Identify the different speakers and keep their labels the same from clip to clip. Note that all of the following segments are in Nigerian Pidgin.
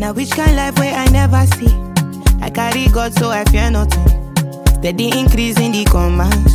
Speaker 1: Now which kind life where I never see? I carry God so I fear nothing. Steady increase in the commas.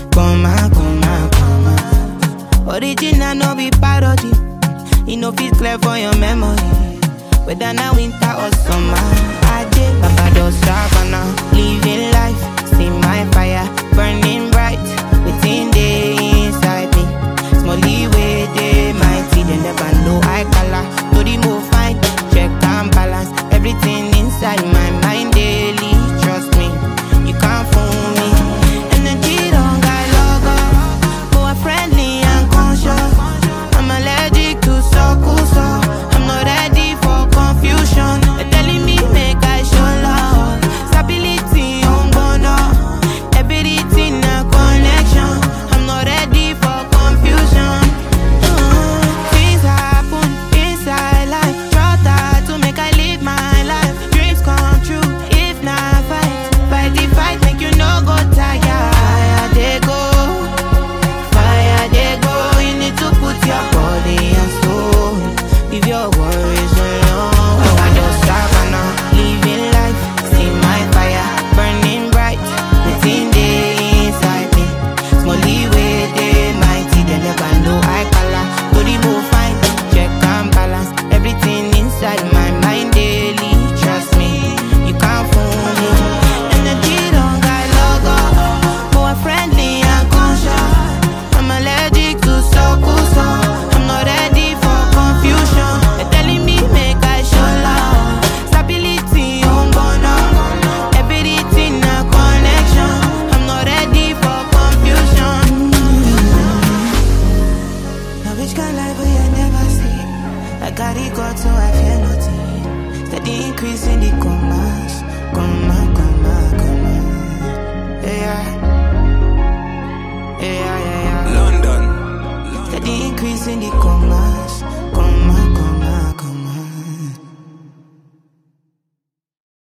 Speaker 1: Original no be parody. It no fit clear for your memory. Whether now winter or summer, I did Baba Savannah, living life, see my fire burning bright within the inside me. Small leeway, they mighty, they never know I color. No the move fine, check and balance everything inside my mind daily. Trust me, you can't fool me. Energy don't got logo, more friendly and conscious. I'm allergic to so I'm not ready for confusion. They're telling me make I show love, stability on bono, everything a connection. I'm not ready for confusion. Things happen inside life, try to make I live my life. Dreams come true if not fight the fight, make you no go tired. Fire they go. You need to put your body and soul, leave your worries alone. I just Savannah, living life, see my fire burning bright within the inside me. Small leeway, they mighty, they never know I color. Do the move fine, check and balance everything inside my mind daily. Trust me, you can't fool me. Energy don't got logo, more friendly and conscious. I'm allergic to so I'm not ready for confusion. They're telling me make I show love, stability on bono, everything a connection. I'm not ready for confusion. Now which kind life will I never see? I carry God so I fear nothing. Steady increase in the commas. Yeah.
Speaker 2: London.
Speaker 1: Steady increase in the commas.